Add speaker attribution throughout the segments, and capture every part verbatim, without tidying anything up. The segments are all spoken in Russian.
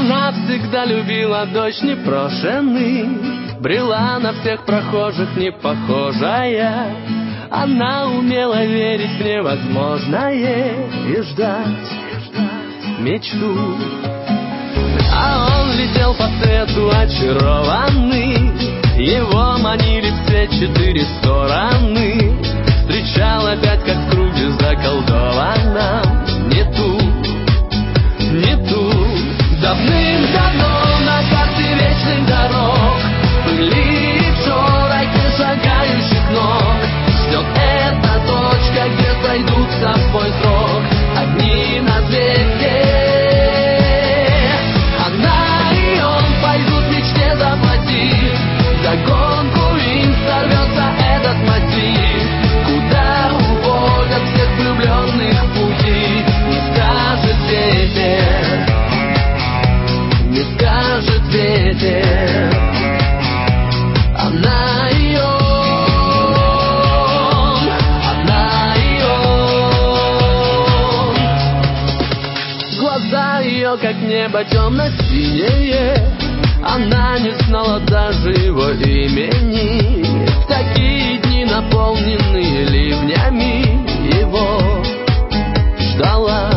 Speaker 1: Она всегда любила дождь непрошенный, брела на всех прохожих не похожая. Она умела верить в невозможное и ждать мечту. А он летел по свету очарованный, его манили все четыре стороны. Встречал опять, как в круге заколдованном, не ту, не ту. Давным-давно на карте вечных дорог были шорохи шагающих ног. Ждет эта точка, где сойдутся в свой срок одни на свете. Она и он пойдут в мечте заплатив, вдогонку им сорвется этот мотив. Куда уводят всех влюбленных пути, не скажет ветер, не скажет ветер. Она и он, она и он. Глаза ее, как небо темно-синее, она не знала даже его имени. В такие дни, наполненные ливнями, его ждала.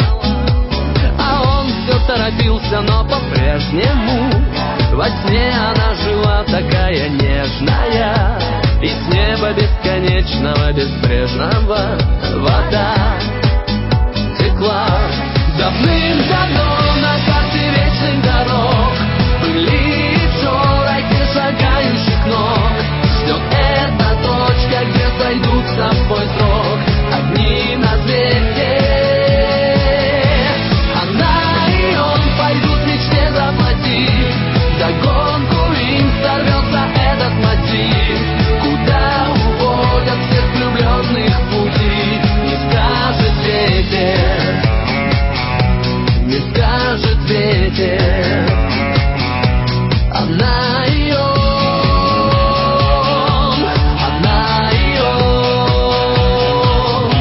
Speaker 1: А он все торопился, но по-прежнему во сне она жила такая нежная, и с неба бесконечного, безбрежного вода текла. Давным-давно на карте вечных дорог были шорохи шагающих ног. Ждет эта точка, где сойдутся в свой срок одни на свете. Она и он пойдут в мечте заплатив, вдогонку им сорвется этот мотив. Куда уводят всех влюбленных пути, не скажет ветер, не скажет ветер. Она и он, она и он.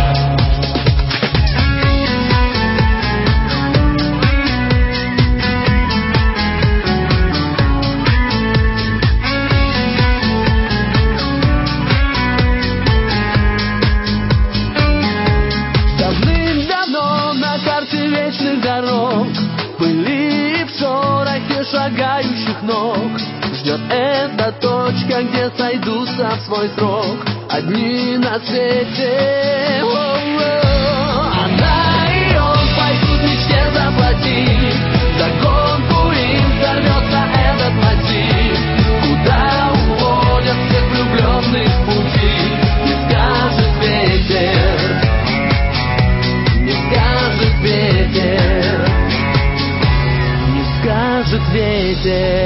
Speaker 1: Давным-давно на карте вечных дорог были в шорохе шагающих ног. Ждет эта точка, где сойдутся в свой срок одни на свете. О-о-о. Она и он пойдут в мечте заплатив, вдогонку им сорвется этот мотив. Куда уводят всех влюбленных пути, не скажет ветер, не скажет ветер, не скажет ветер.